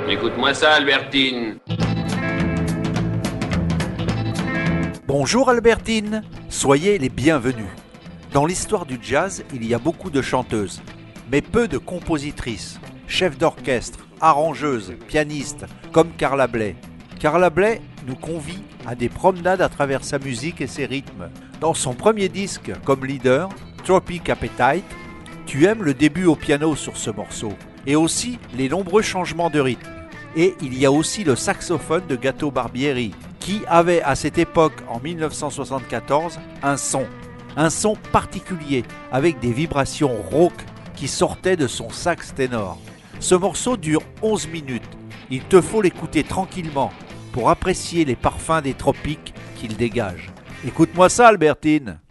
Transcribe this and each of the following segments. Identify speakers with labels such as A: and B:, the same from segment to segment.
A: Écoute-moi ça, Albertine.
B: Bonjour Albertine, soyez les bienvenus. Dans l'histoire du jazz, il y a beaucoup de chanteuses, mais peu de compositrices, chefs d'orchestre, arrangeuses, pianistes, comme Carla Bley. Carla Bley nous convie à des promenades à travers sa musique et ses rythmes. Dans son premier disque comme leader, Tropic Appetite, tu aimes le début au piano sur ce morceau, et aussi les nombreux changements de rythme. Et il y a aussi le saxophone de Gato Barbieri, qui avait à cette époque, en 1974, un son particulier, avec des vibrations rauques qui sortaient de son sax ténor. Ce morceau dure 11 minutes. Il te faut l'écouter tranquillement pour apprécier les parfums des tropiques qu'il dégage. Écoute-moi ça, Albertine.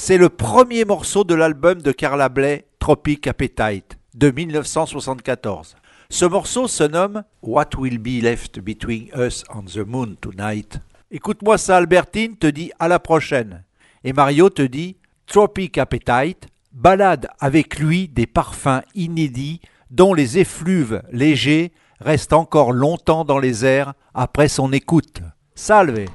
B: C'est le premier morceau de l'album de Carla Bley, Tropic Appetite, de 1974. Ce morceau se nomme What Will Be Left Between Us on the Moon Tonight. Écoute-moi ça, Albertine te dit à la prochaine. Et Mario te dit Tropic Appetite, balade avec lui des parfums inédits dont les effluves légers restent encore longtemps dans les airs après son écoute. Salve!